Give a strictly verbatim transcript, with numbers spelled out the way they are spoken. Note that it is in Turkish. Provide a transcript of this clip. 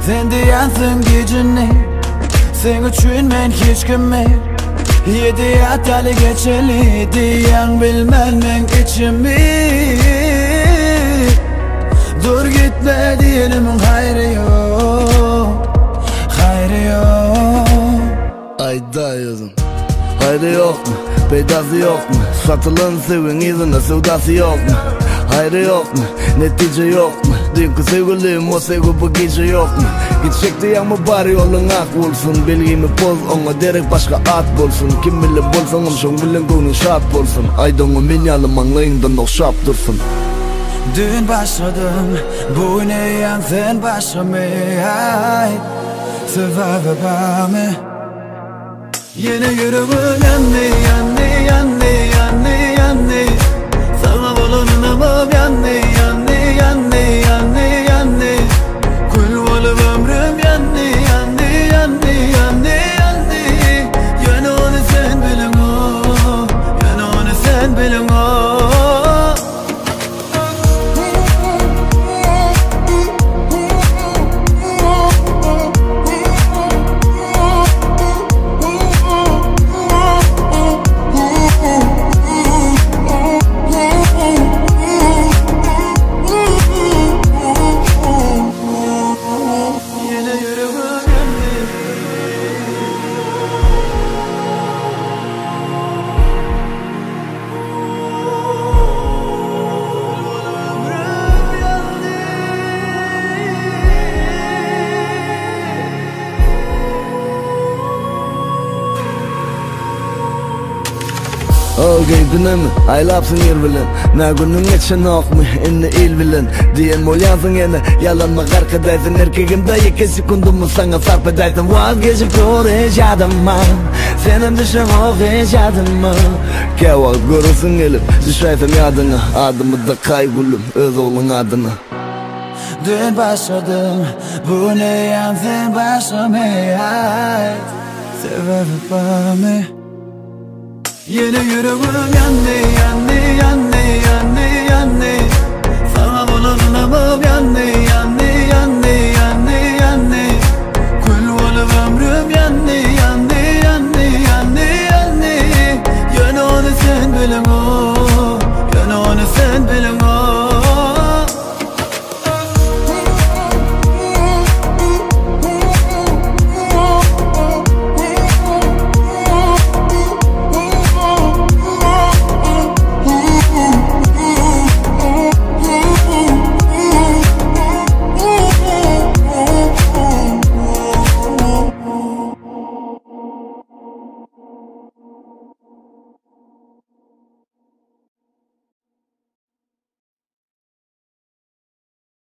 Sen diyansın gücünü, sen üçün men hiç kime. Yedi hatalı geçeli diyen bilmem men içimi. Dur gitme diyelim hayrı yok, hayrı yok. Ayda yazın hayrı yok mu? Peydası yok mu? Satılan sevin izine sevdası yok mu? Hayrı yok mu? Netice yok mu? Dünkü sevgilim o sevgi bu gece yok mu? Gidecek diyen mi bari yolun ak olsun. Bilgimi boz ona derek başka at bolsun. Kim bilir bolsanım şun bilin gönlün şart bolsun. Aydanı minyalım anlayından okşap dursun. Dün başladım, bu ne yan sen başlamı. Sever bana yine yüreğim yandı, yandı, yandı, yandı, yandı. Sana bulunamam yandı, yandı, yandı, yandı, yandı. Kul olup ömrüm yandı, yandı, yandı, yandı, yandı. Yana onu sen bilin o, yana onu sen bilin o. O geydin mi? Aylapsın yer bilen. Ne günün geçen ok mu? İnni il bilen. Diyen mol yansın yine. Yalanma karkadaysın. Erkegimde iki sekundumu sana sarp edaysın. Vazgeçip dur hiç adımma. Senin düşün ok hiç adımma. Keval görürsün gelip düşaysam yadına. Adımı da kaygulum öz oğlun adına. Dün başladım, bu ne yansın başlamı. Sever bana yine yüreğim yandı, yandı, yandı, yandı, yandı. Sana bulunamam yandı, yandı,